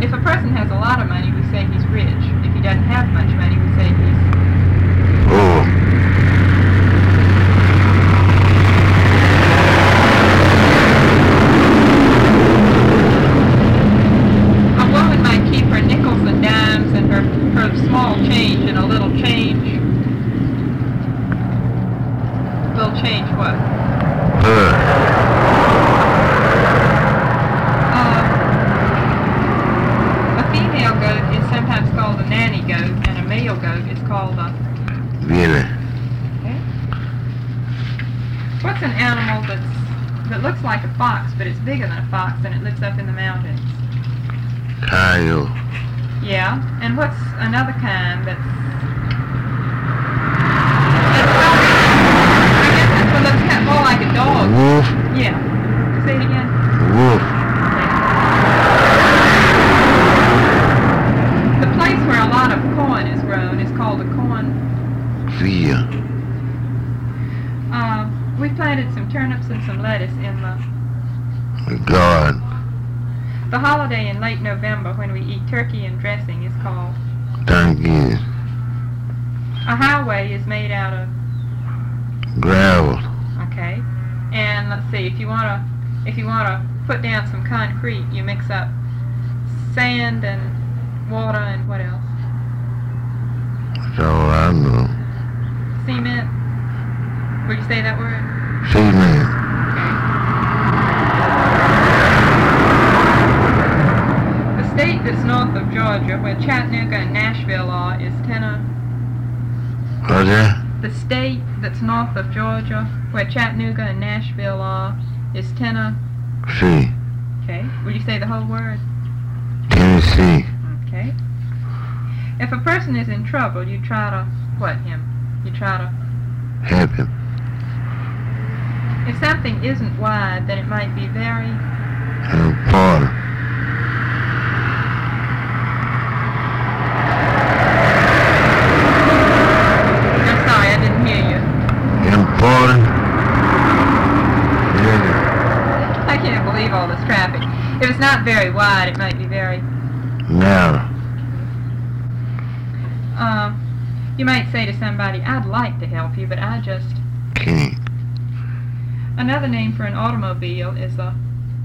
If a person has a lot of money, we say he's rich. If he doesn't have much money, we say he's poor. A woman might keep her nickels and dimes and her small change in a little change. Little change what? A female goat is sometimes called a nanny goat, and a male goat is called a... Really? Okay. What's an animal that looks like a fox, but it's bigger than a fox, and it lives up in the mountains? Coyote. Yeah, and what's another kind that's I guess this one looks kind of more like a dog. Wolf. Yeah. Say it again. Wolf. The place where a lot of corn is grown is called a corn Field. We planted some turnips and some lettuce in The garden. the holiday in late November when we eat turkey and dressing is called... Thanksgiving. A highway is made out of... Gravel. Okay. And let's see, if you wanna put down some concrete, you mix up sand and water and what else? That's all I know. Cement. Would you say that word? Cement. The state that's north of Georgia, where Chattanooga and Nashville are, is Tennessee. What's that? The state that's north of Georgia, where Chattanooga and Nashville are, is Tennessee. See. Okay. Would you say the whole word? Tennessee. Okay. If a person is in trouble, you try to what him? You try to... Help him. If something isn't wide, then it might be very... Important. I'm sorry, I didn't hear you. Important. Yeah. I can't believe all this traffic. If it's not very wide, it might be very... Narrow. You might say to somebody, I'd like to help you, but I just... Can't. Another name for an automobile is a...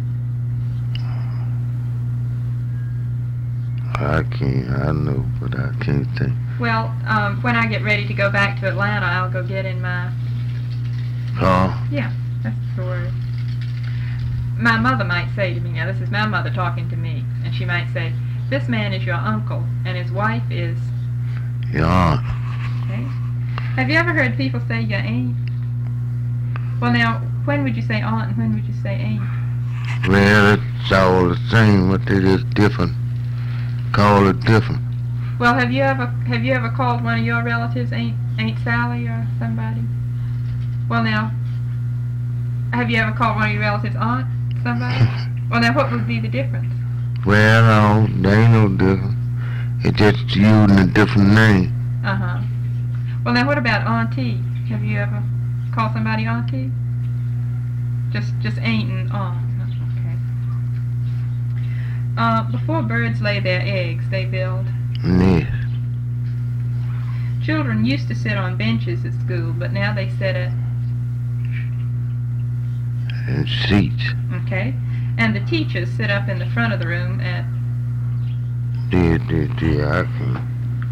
I can't. I know, but I can't think. Well, when I get ready to go back to Atlanta, I'll go get in my... Car? Yeah, that's the word. My mother might say to me, now this is my mother talking to me, and she might say, this man is your uncle, and his wife is... Your aunt. Okay. Have you ever heard people say your aunt? Well, now, when would you say aunt and when would you say aunt? Well, it's all the same, but they just different. Call it different. Well, have you ever called one of your relatives Aunt Sally or somebody? Well, now, have you ever called one of your relatives aunt somebody? Well, now, what would be the difference? Well, no, they ain't no different. It's just using a different name. Uh-huh. Well, now, what about auntie? Have you ever called somebody auntie? Just aunt and aunt. Okay. Before birds lay their eggs, they build Nest. Children used to sit on benches at school, but now they sit at... And seats. Okay. And the teachers sit up in the front of the room at... I can.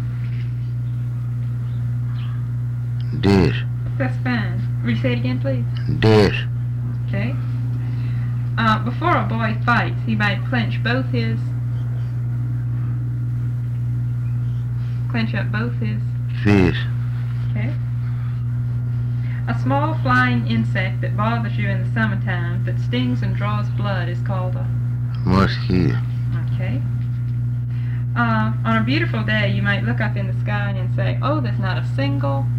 Desk. That's fine. Will you say it again, please? Desk. Okay. Before a boy fights, he might clench up both his... Fish. Okay. A small flying insect that bothers you in the summertime that stings and draws blood is called a... Mosquito. Okay. On a beautiful day, you might look up in the sky and say, oh, there's not a single